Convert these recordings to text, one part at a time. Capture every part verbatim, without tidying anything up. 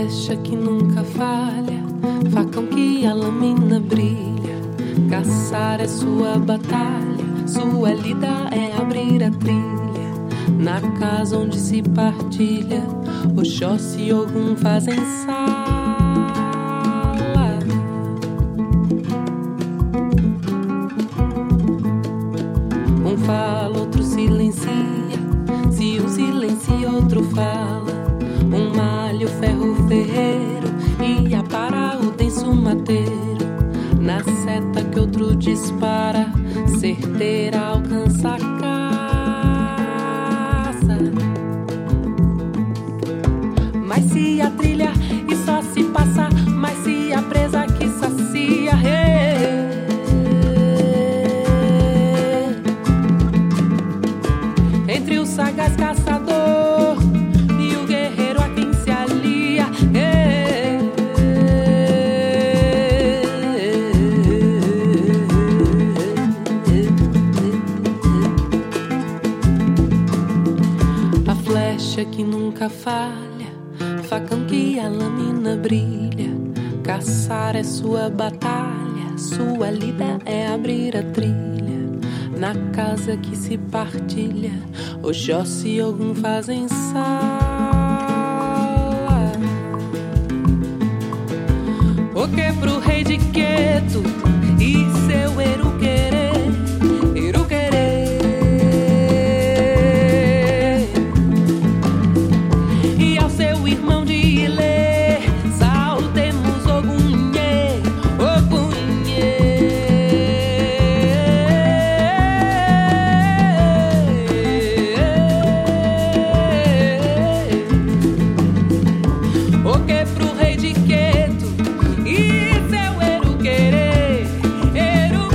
flecha que nunca falha, facão que a lâmina brilha. Caçar é sua batalha, sua lida é abrir a trilha. Na casa onde se partilha, Oxóssi e Ogum fazem sala. Um fala, outro silencia, se um silencia, outro fala. Um malha o ferro ferreiro e apara o denso mateiro. Na seta que outro dispara, certeira alcança a caça. Mas se a trilha e só se passa, mas se a presa que sacia. Hey. Entre o sagaz caçador e o guerreiro a quem se alia. Hey. A flecha que nunca falha, facão que a lâmina brilha. Caçar é sua batalha, sua lida é abrir a trilha. Na casa que se partilha, Oxóssi e Ogum fazem sala. O que pro rei de Queto e seu Eru querer, Eru querer. E ao seu irmão de Ilê, saudemos Ogunhê, Ogunhê. O que pro rei de Queto e seu Eru querer, Eru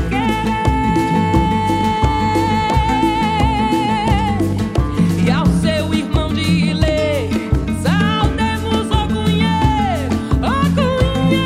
querer. E ao seu irmão de Ilê, saudemos Ogunhê, Ogunhê.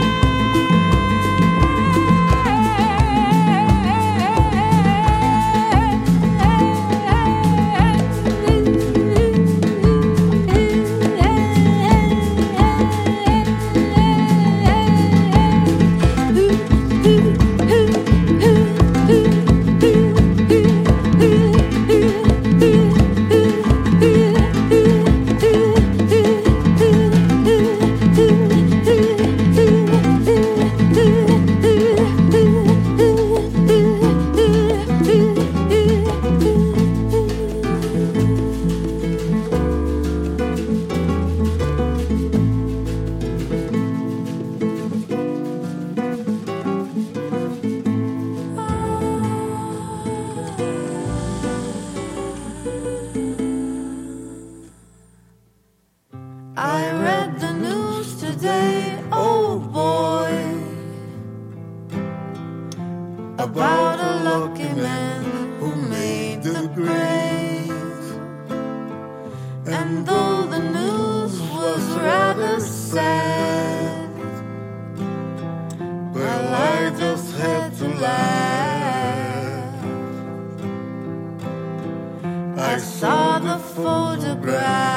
I read the news today, oh boy, about a lucky man who made the grave. And though the news was rather sad, well, I just had to laugh. I saw the photograph.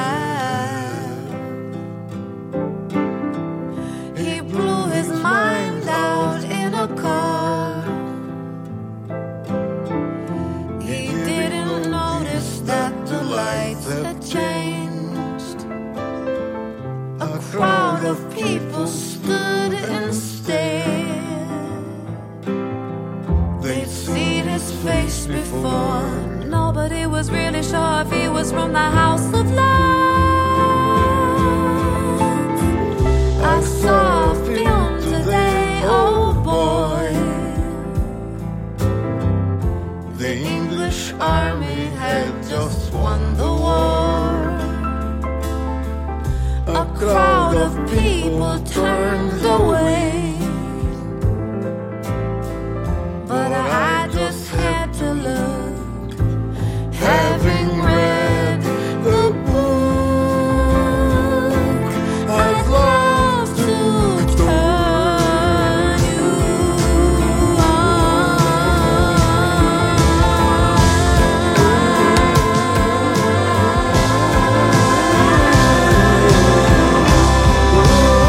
He blew his mind out in a car. He didn't notice that the lights had changed. A crowd of people stood and stared. They'd seen his face before. Nobody was really sure if he was from the House of Love. I saw a film today, oh boy. The English army had just won the war. A crowd of people turned away, but I just had to look, having read the book. I'd love to turn you on.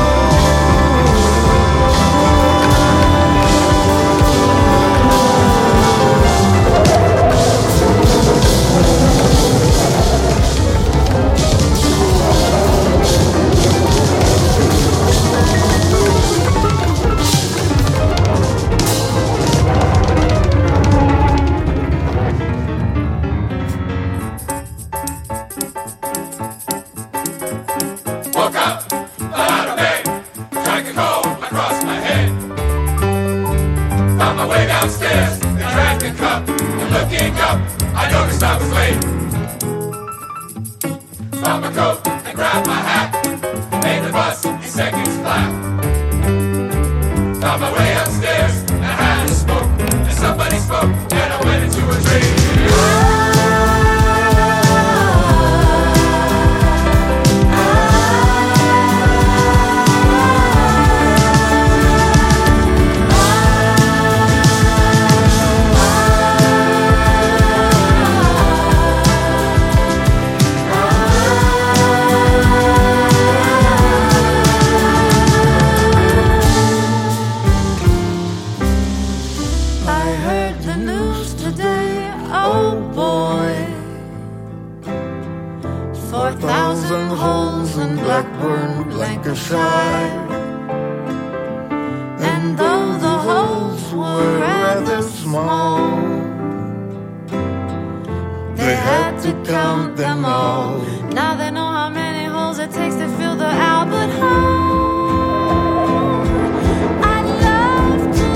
Looking up, I noticed I was late. Found my coat and grabbed my hat. Made the bus in seconds flat. Found my way upstairs and I had a smoke. And somebody spoke and I went into a dream. Blackburn, Lancashire. And though the holes were rather small, they had to count them all. Now they know how many holes it takes to fill the Albert Hall. I'd love to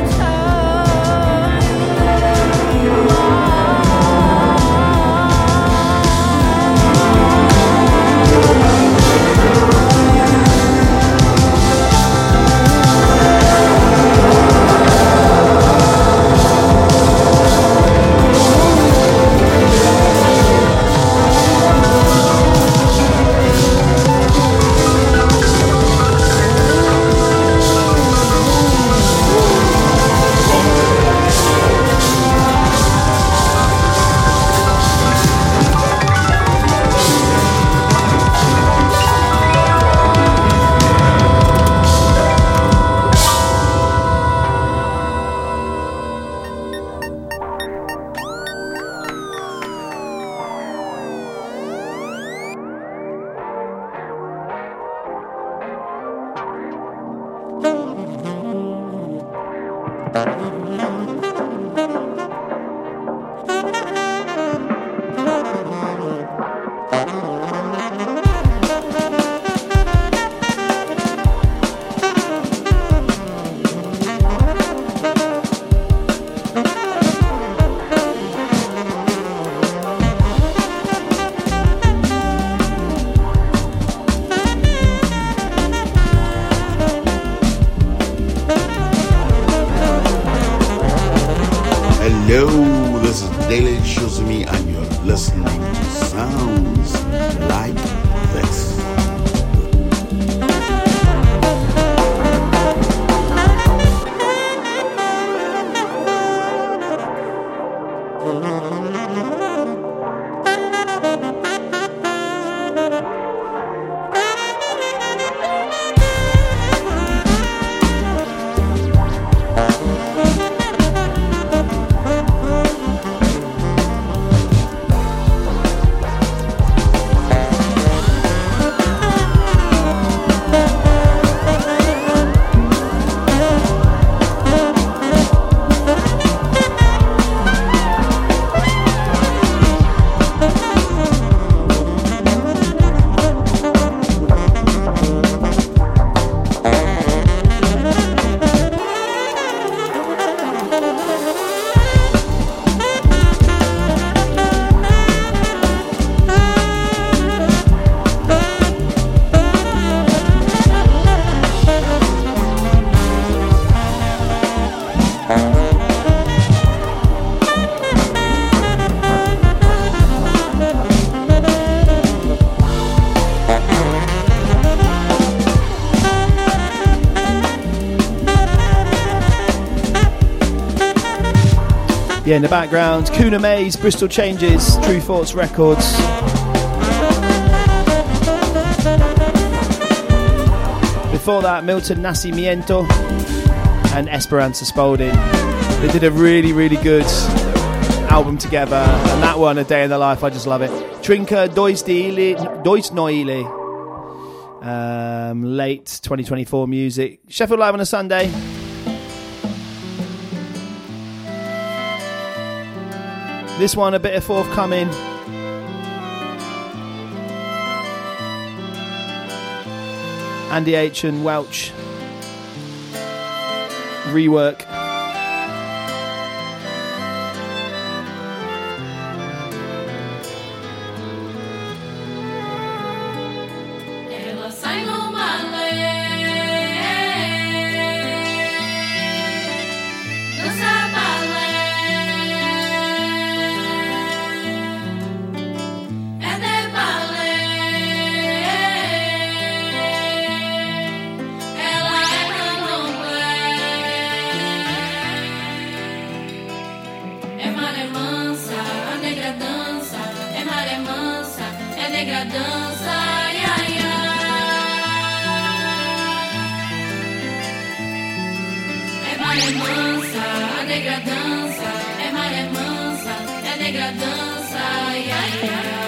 turn you on. Yeah, in the background, Kuna Mays, Bristol Changes, True Thoughts Records. Before that, Milton Nascimento and Esperanza Spalding. They did a really, really good album together, and that one, A Day in the Life, I just love it. Trinca Dois Noile, um, late twenty twenty-four music. Sheffield Live on a Sunday. This one a bit of forthcoming. Andy H and Welch rework. maré mansa, a negra dança. É maré mansa, é negra dança. Ai, ai, ai. É maré mansa, a negra dança. É maré mansa, é negra dança. Ai, ai, ai.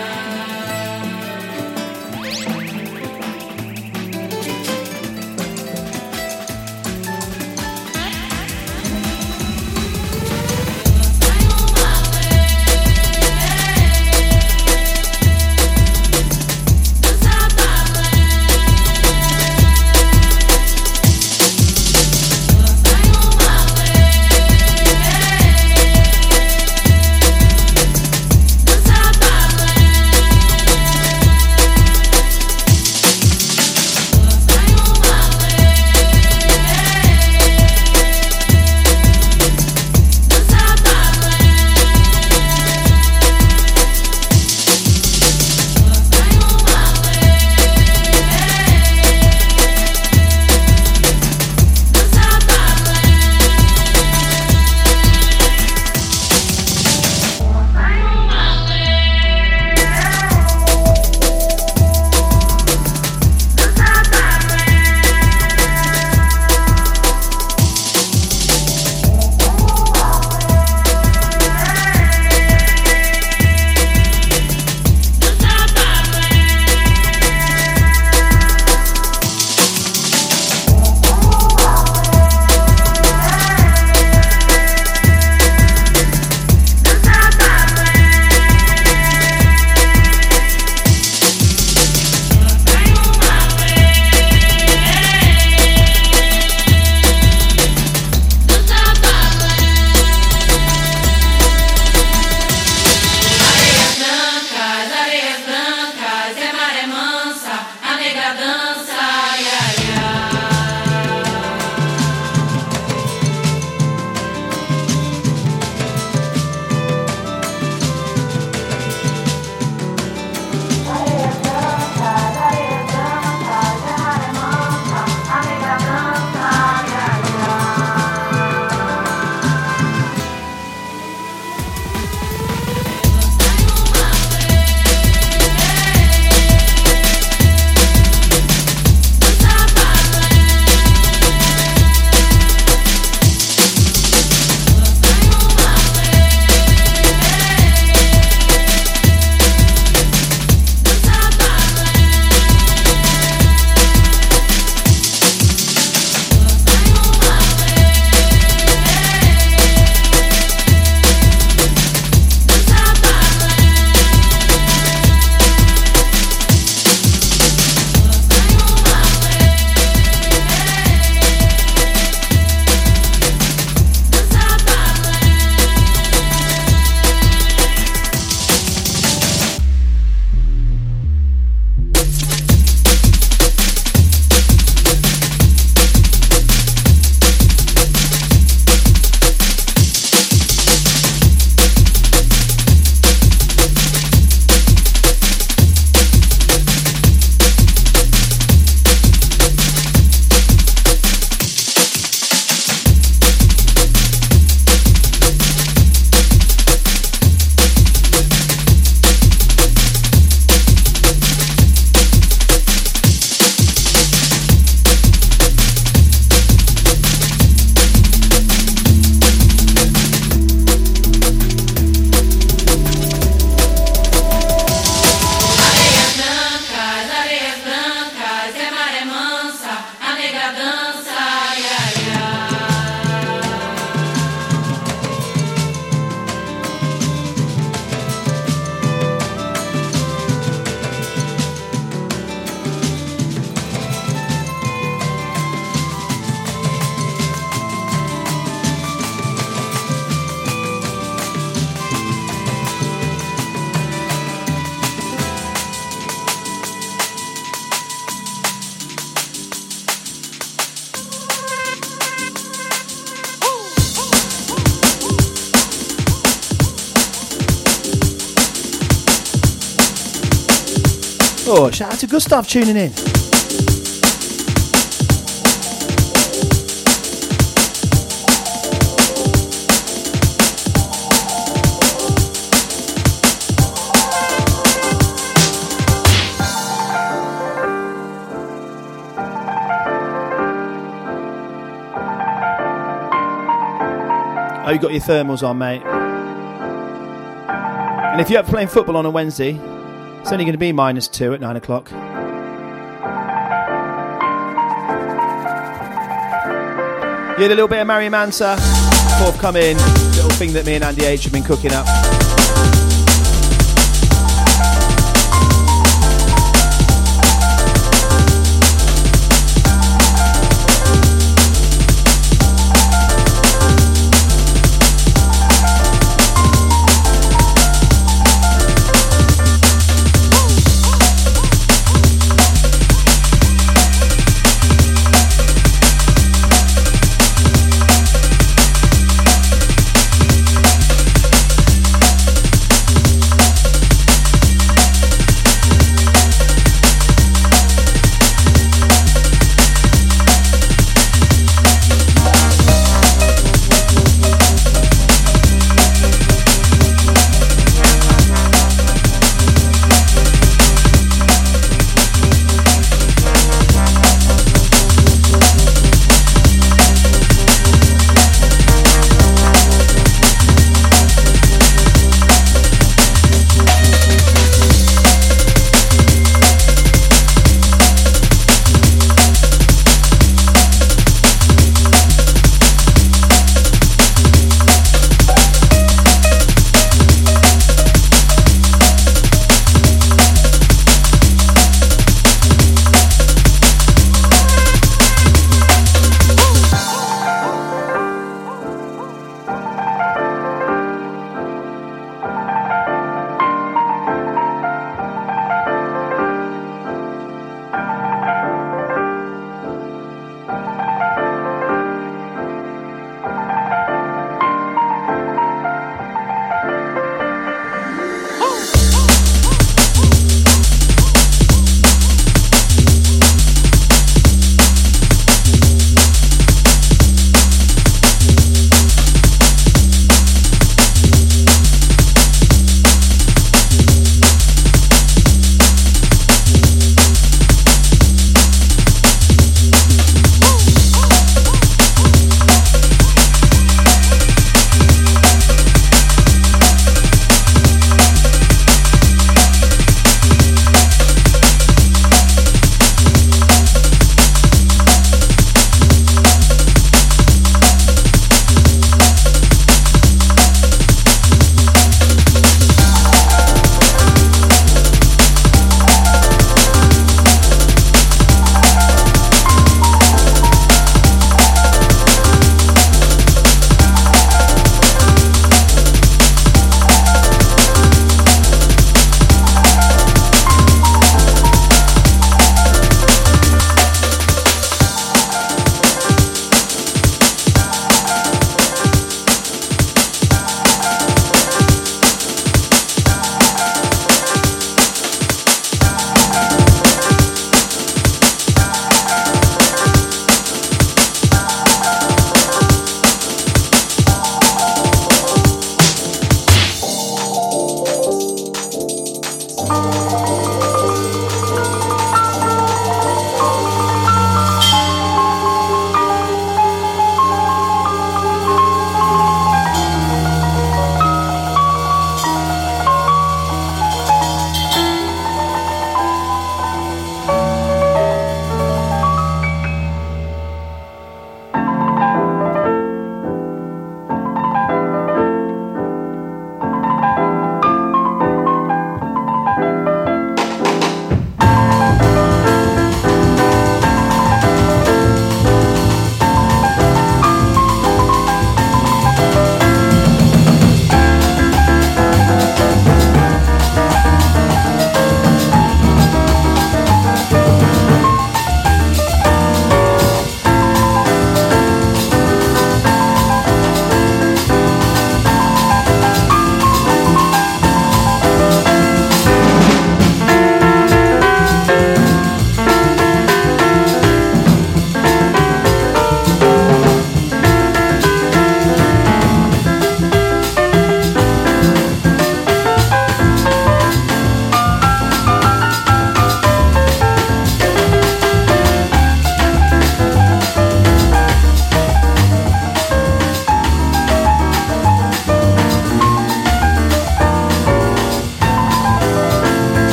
Oh, shout out to Gustav tuning in. Oh, you got your thermals on, mate. And if you're up playing football on a Wednesday, it's only going to be minus two at nine o'clock. You had a little bit of Mary Mansa, forthcoming little thing that me and Andy H have been cooking up.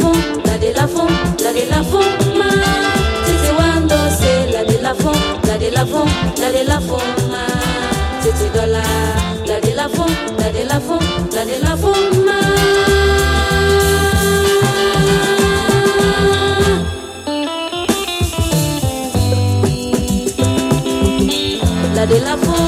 fond, la de la fond, la de la fond, ma. Titi wando c'est la de la fond, la de la fond, la de la fond, ma. Titi dola, la de la fond, la de la fond, la de la fond, ma. La de la fond.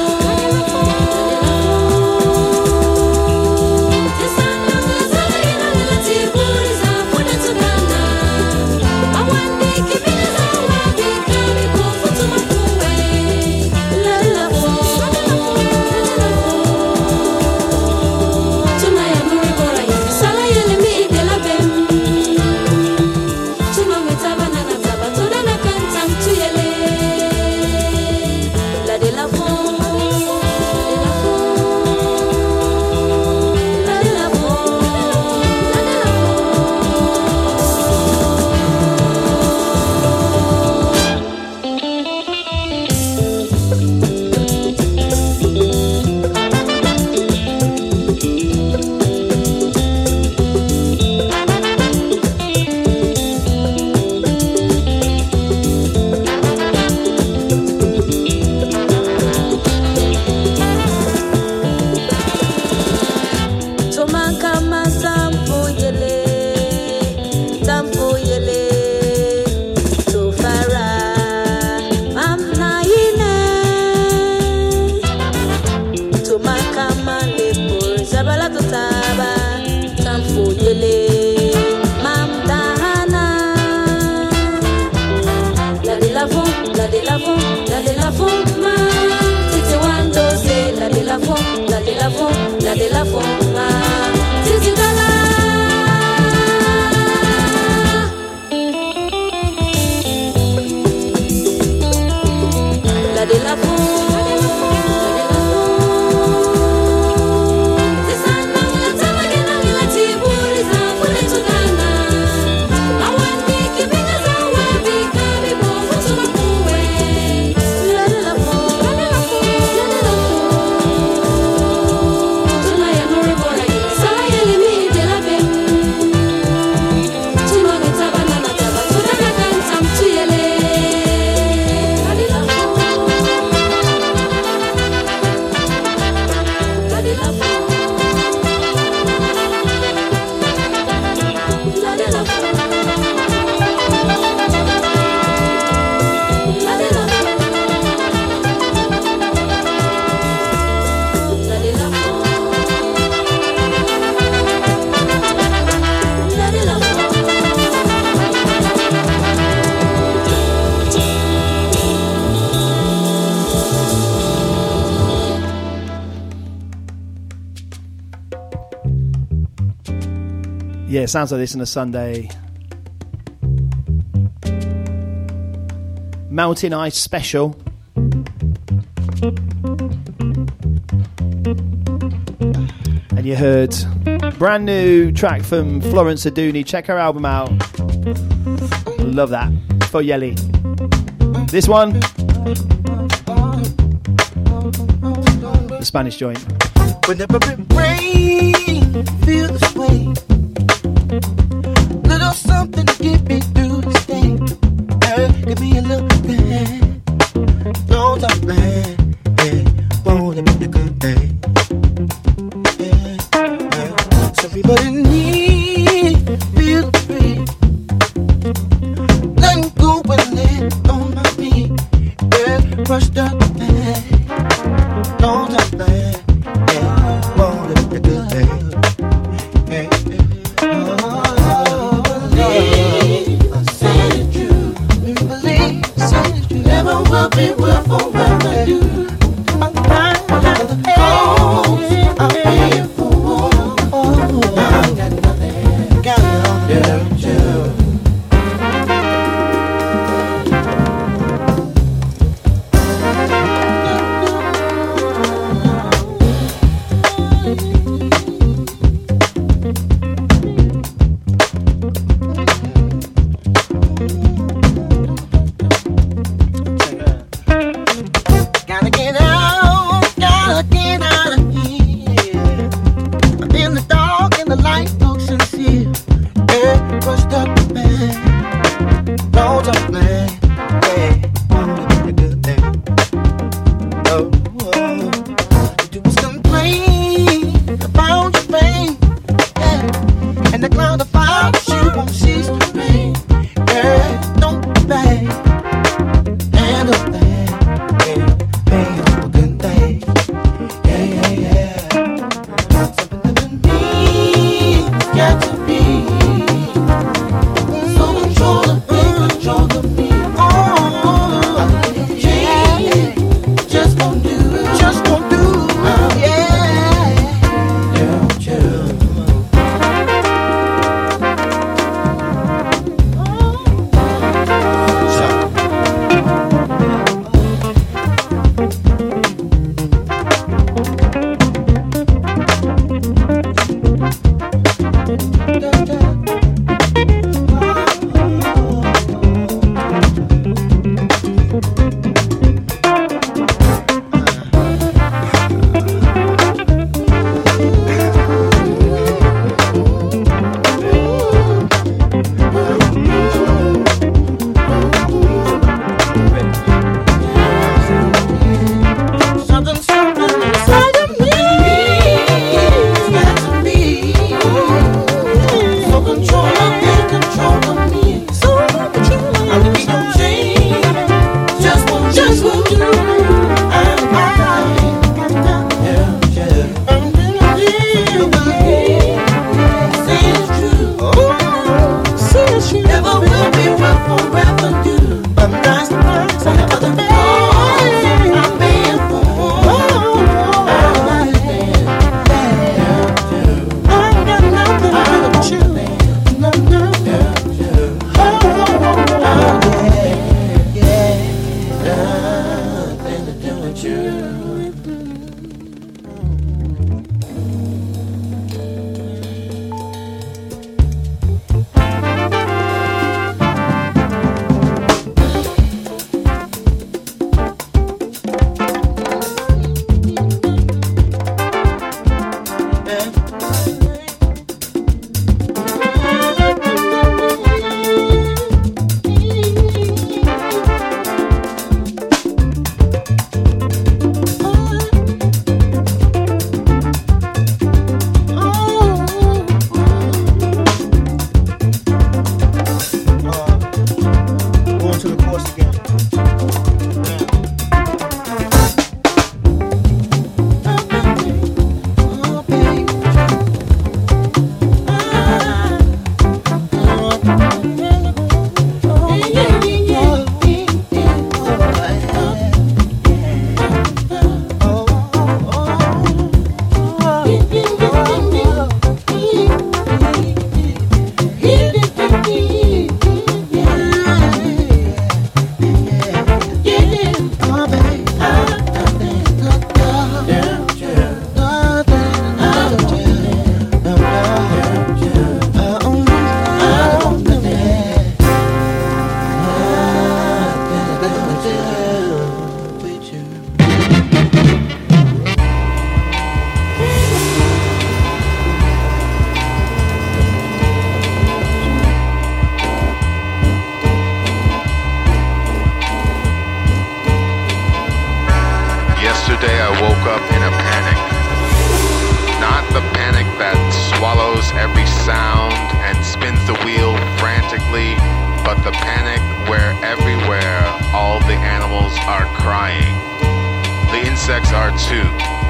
Yeah, it sounds like this on a Sunday. Mountain Ice Special. And you heard brand new track from Florence Aduni. Check her album out. Love that. For Yelly. This one, the Spanish joint. Whenever it rains, feel this way. Little something to get me through this day. Girl, give me a little bit. Don't talk bad. Hey, won't it be a good day? Yeah, yeah. So everybody need feel free. Let go and let on my feet. Yeah, brushed up the bag. Don't talk bad. Hey, won't it be a good day? Hey, hey. quietly, but the panic where everywhere all the animals are crying. The insects are too.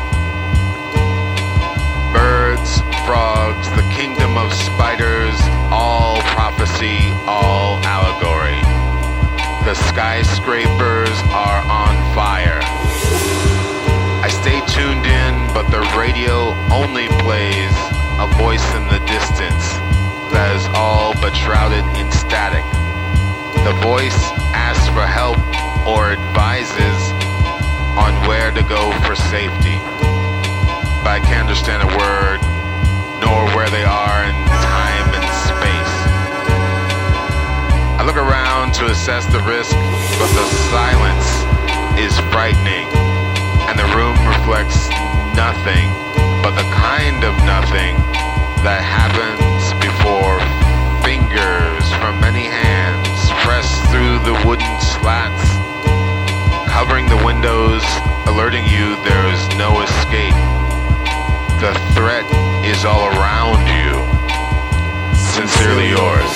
Birds, frogs, the kingdom of spiders, all prophecy, all allegory. The skyscrapers are on fire. I stay tuned in, but the radio only plays a voice in the distance that is all but shrouded in static. The voice asks for help or advises on where to go for safety. But I can't understand a word, nor where they are in time and space. I look around to assess the risk, but the silence is frightening, and the room reflects nothing but the kind of nothing that happens before fingers from many hands press through the wooden slats, covering the windows, alerting you there is no escape. The threat is all around you. Sincerely yours.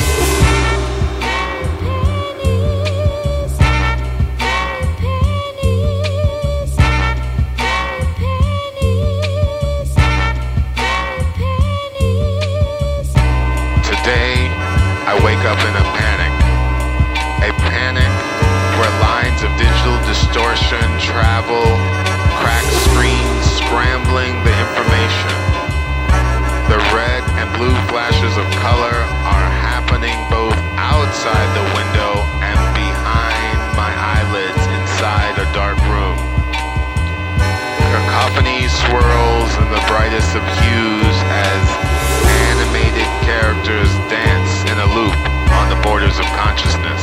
Up in a panic, a panic where lines of digital distortion travel, cracked screens scrambling the information. The red and blue flashes of color are happening both outside the window and behind my eyelids inside a dark room. Cacophony swirls in the brightest of hues as animated characters dance in a loop on the borders of consciousness.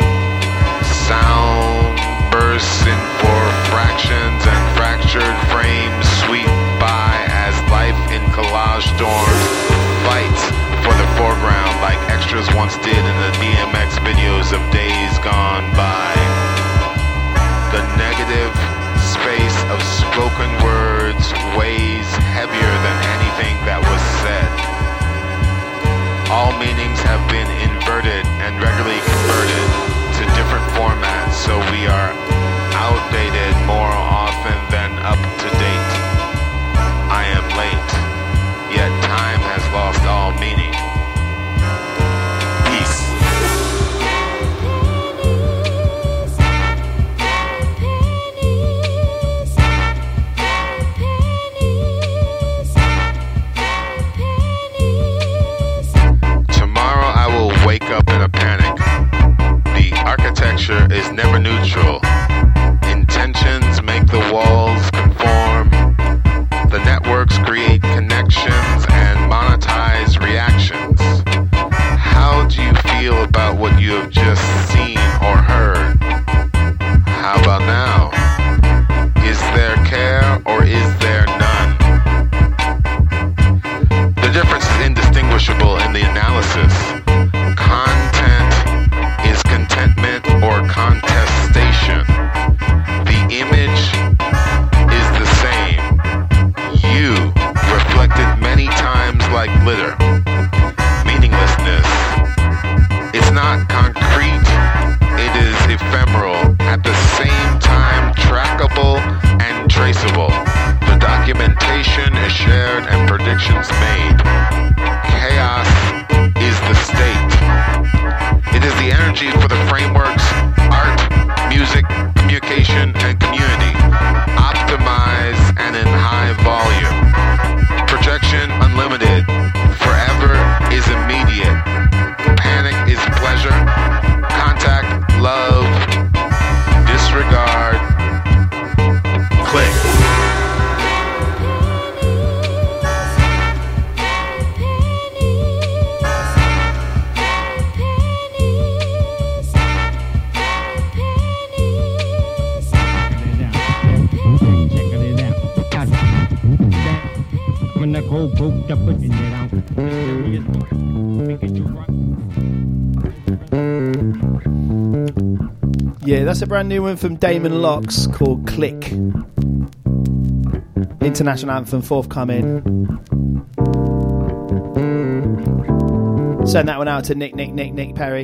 Sound bursts in for fractions and fractured frames sweep by as life in collage storms fights for the foreground like extras once did in the D M X videos of days gone by. The negative space of spoken words weighs heavier than anything that was said. All meanings have been inverted and regularly converted to different formats, so we are outdated more often than up to date. I am late, yet time has lost all meaning. Peace. Wake up in a panic. The architecture is never neutral. Intentions make the walls conform. The networks create connections and monetize reactions. How do you feel about what you have just seen or heard? How about now? Is there care or is there none? The difference is indistinguishable in the analysis. Content is contentment or contestation. The image is the same. You, reflected many times like glitter. Meaninglessness. It's not concrete, it is ephemeral, at the same time trackable and traceable. The documentation is shared and predictions made. Chaos is the state. It is the energy for the frameworks, art, music, communication, and community. Optimized and in high volume. Projection unlimited. Forever is immediate. Panic is pleasure. Contact, love, disregard. Click. Yeah, that's a brand new one from Damon Locks called Click. International anthem forthcoming. Send that one out to Nick, Nick, Nick, Nick Perry.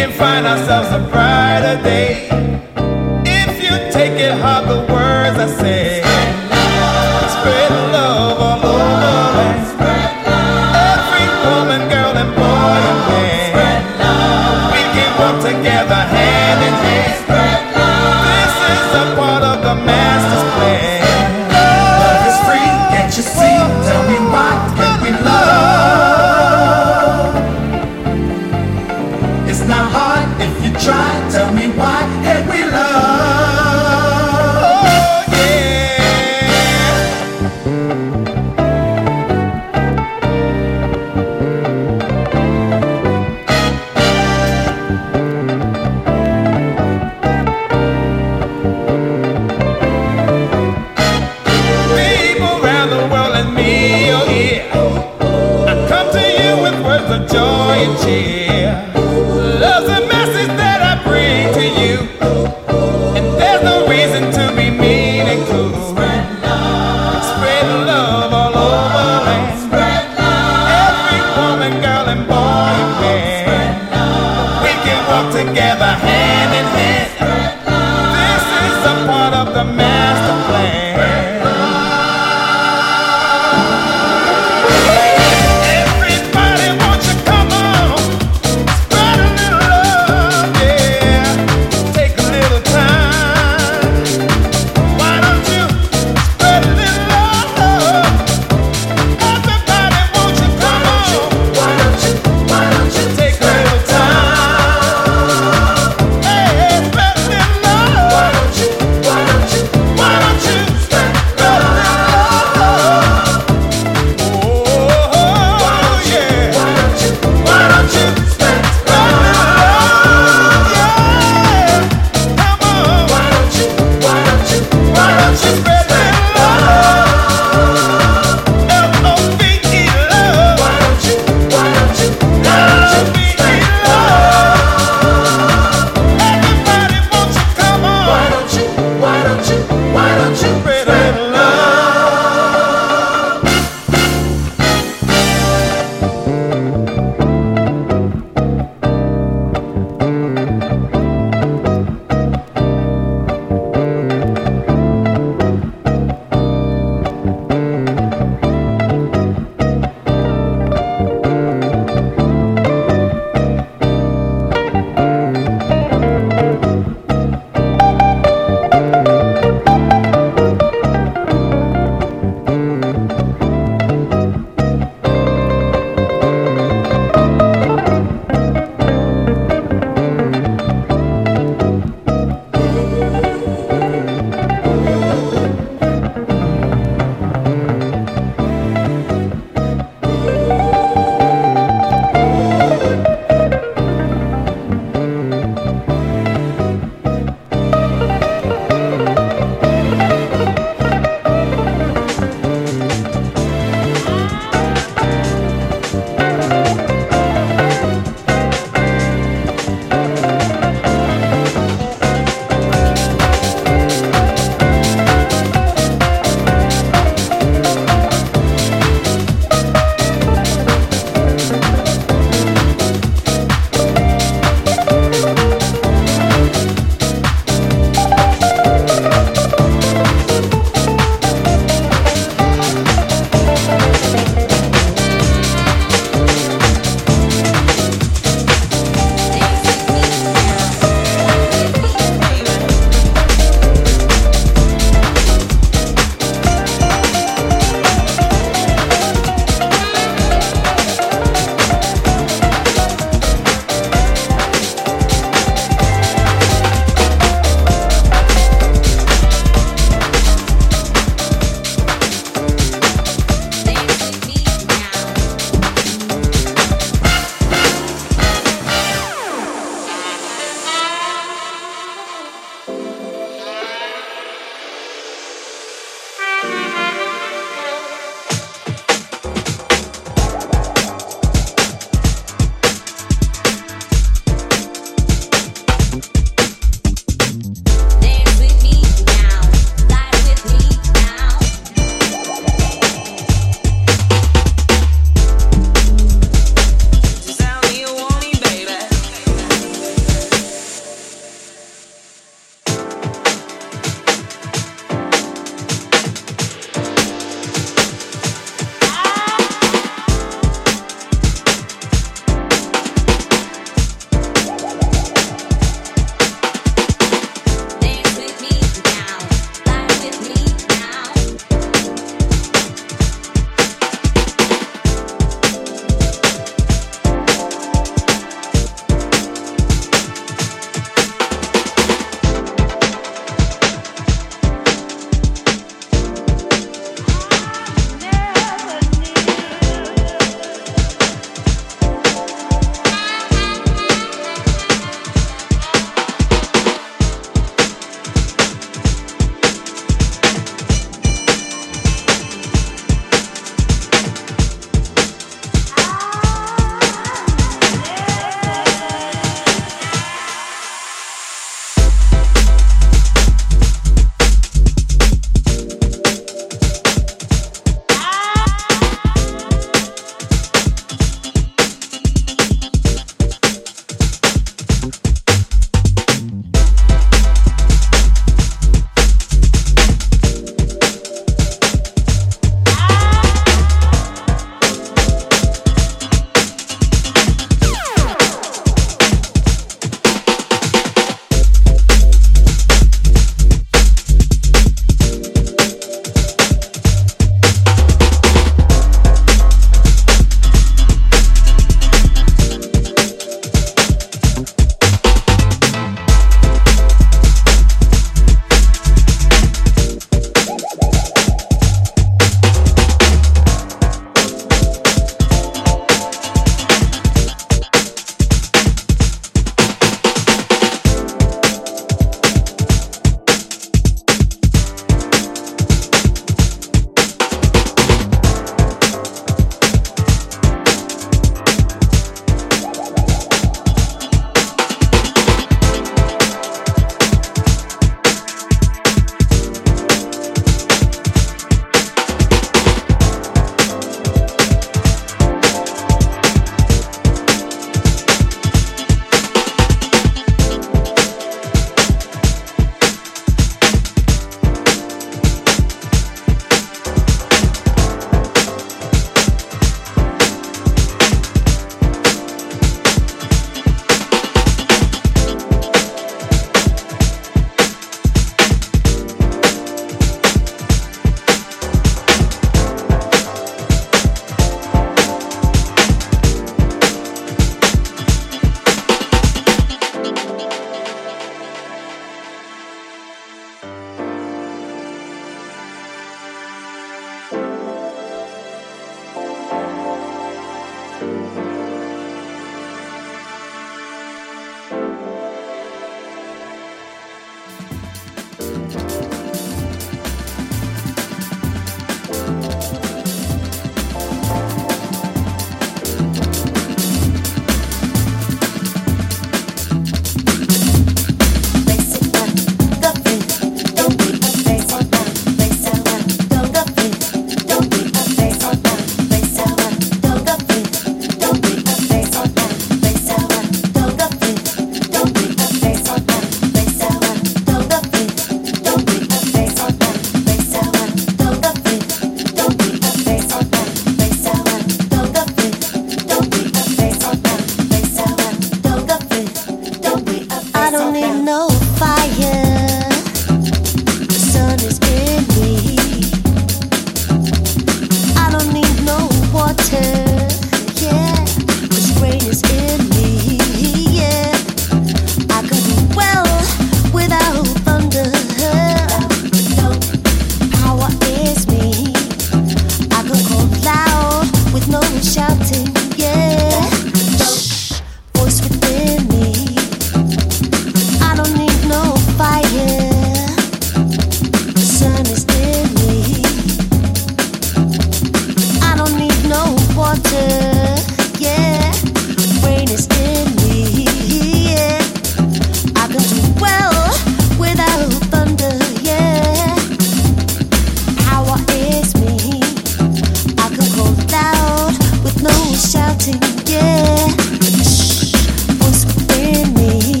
starting, yeah. Shh, was winning.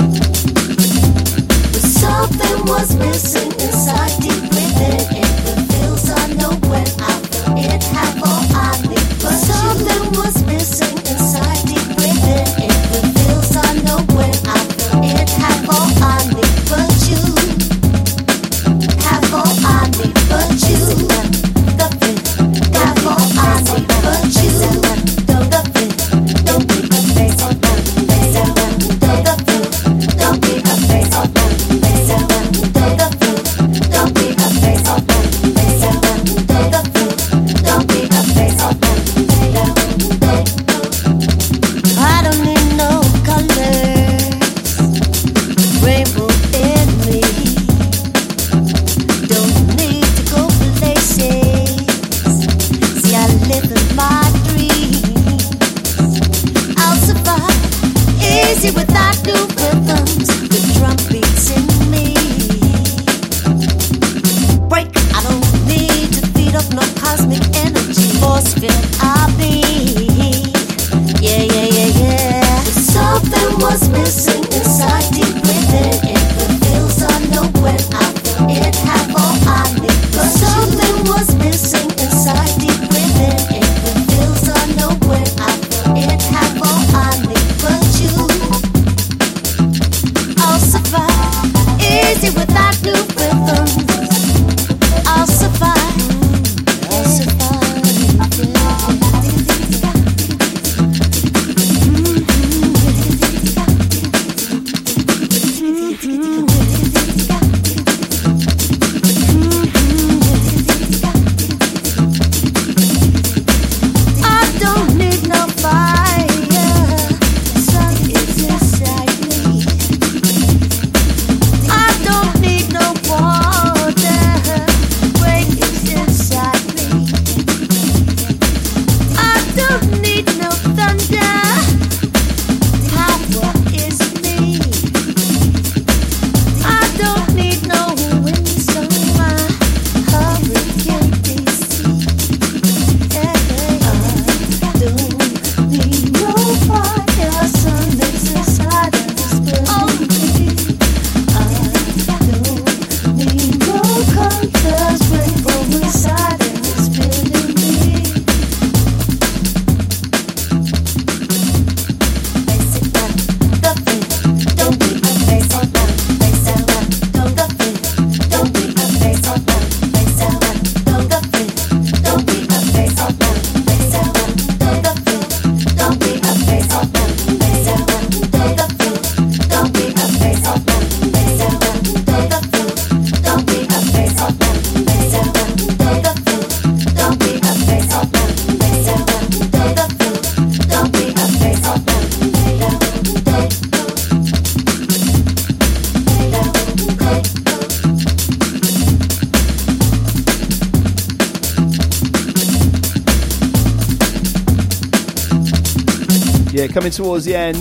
But something was missing inside deep within. It reveals I know when I feel it have all I need. But something was missing inside deep within. It reveals I know when I feel it have all I need. But you have all I need. But you have all I need. But you don't the fit. Don't be afraid of them. Don't the fit. Don't be afraid of them. Don't the fit. Don't be afraid of them. Don't the fit. Don't be afraid of them. I don't need no colors, rainbow in me. Don't need to go places. See, I live in my dreams. I'll survive easy without new rhythms. The drum beats in me. Break, I don't need to feed up no cosmic energy. Force field, I'll be. Yeah, yeah, yeah, yeah. But something was missing inside deep within. It reveals I know when I feel it have all I need. But something was missing inside deep within. It reveals I know when I feel it have all I need. But you, I'll survive easy without new rhythms. I'll survive. I'll survive. I don't need no fire. Sun is inside me. I don't need no water. Rain is inside me. I don't need no thunder. Power is me. I don't need no windsummer. Hurricane D C. Yeah, I don't need no fire. Sun is inside and it's building me. I don't need no colors. Rainbow inside and it's building me. Basic one, the fit. Don't be afraid of them. Basic one, don't the fit. Don't be afraid of them. Basic one, don't the fit. Don't be afraid of them. Basic one, don't the fit. Don't be afraid of them. Basic one, don't the fit. Don't be afraid of them. Basic one, don't the fit. Don't be afraid of them. Basic one, don't the fit. Don't be afraid of them. Basic one, don't the fit. Don't be afraid of them. Yeah, coming towards the end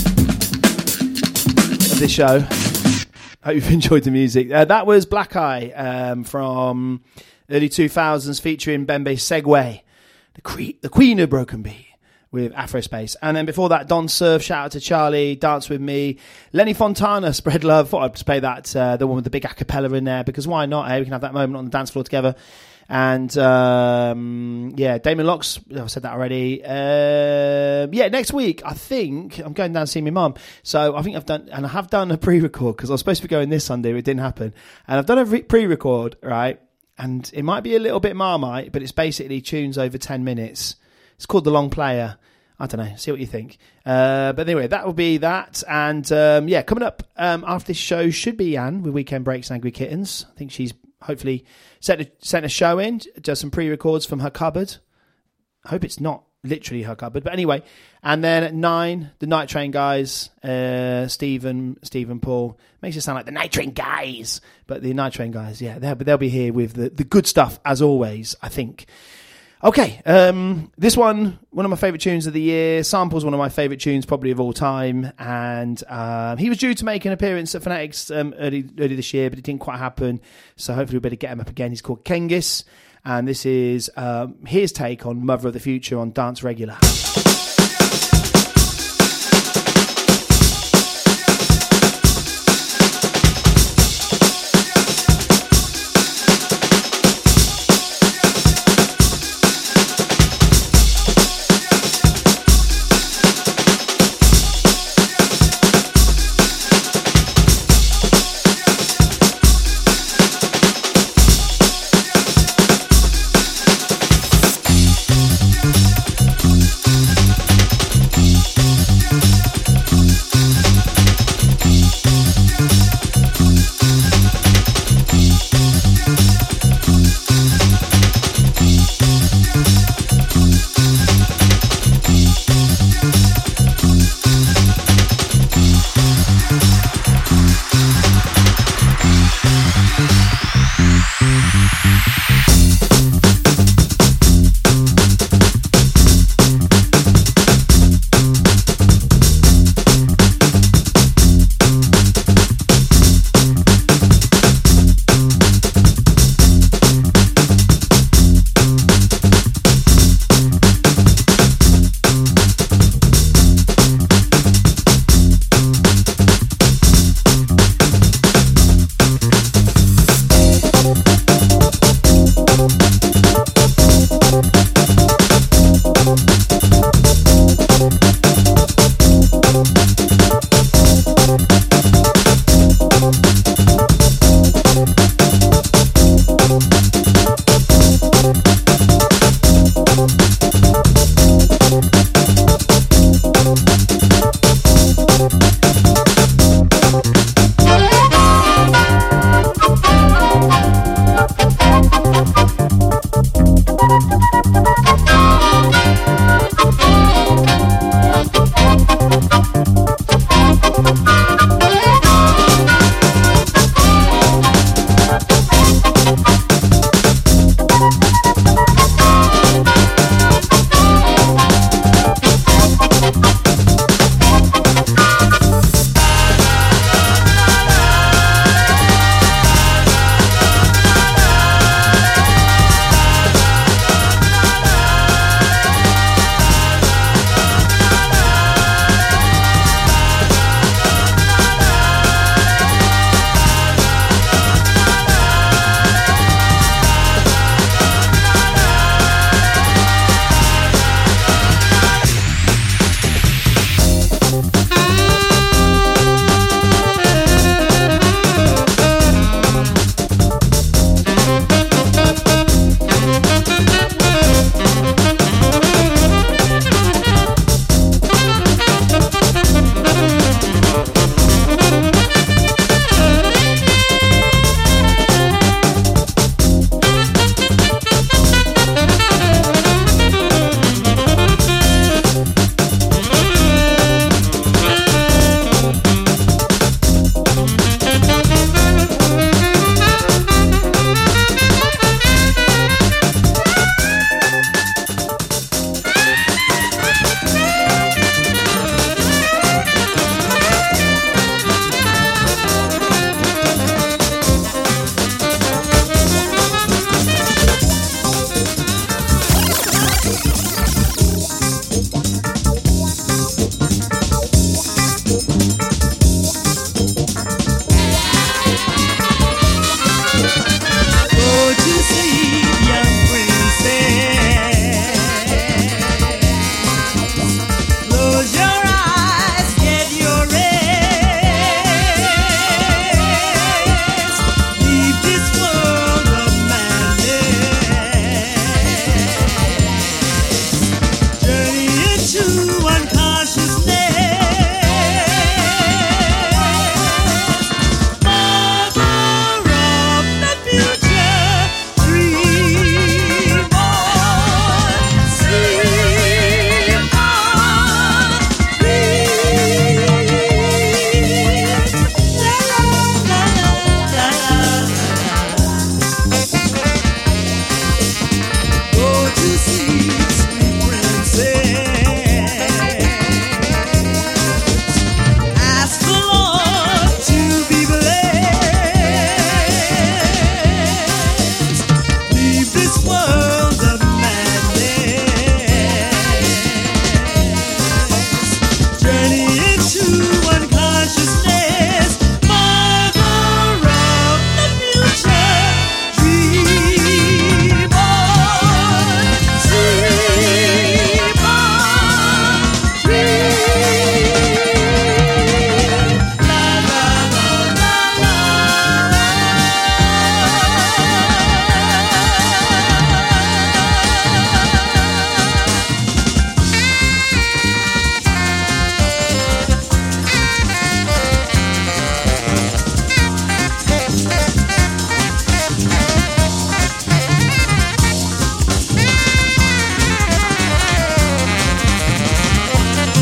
of this show. Hope you've enjoyed the music. Uh, that was Black Eye um, from early two thousands featuring Bembe Segway, the, cre- the Queen of Broken Beat with Afrospace. And then before that, Don Surf, shout out to Charlie, Dance With Me. Lenny Fontana, Spread Love. Thought I'd just play that, uh, the one with the big a cappella in there, because why not? Eh? We can have that moment on the dance floor together. And um, yeah, Damon Locks, I've said that already. Uh, yeah, next week, I think I'm going down to see my mum. So I think I've done, and I have done a pre-record because I was supposed to be going this Sunday, but it didn't happen. And I've done a re- pre-record, right? And it might be a little bit Marmite, but it's basically tunes over ten minutes. It's called The Long Player. I don't know. See what you think. Uh, but anyway, that will be that. And um, yeah, coming up um, after this show should be Anne with Weekend Breaks and Angry Kittens. I think she's hopefully sent a, sent a show in, does some pre-records from her cupboard. I hope it's not literally her cupboard. But anyway, and then at nine, the Night Train guys, uh, Stephen, Stephen Paul. Makes it sound like the Night Train guys. But the Night Train guys, yeah, they'll, they'll be here with the, the good stuff, as always, I think. Okay, um, this one, one of my favourite tunes of the year. Sample's one of my favourite tunes probably of all time. And um, he was due to make an appearance at Phonetics um, early, early this year, but it didn't quite happen. So hopefully we better get him up again. He's called Kengis. And this is um, his take on Mother of the Future on Dance Regular.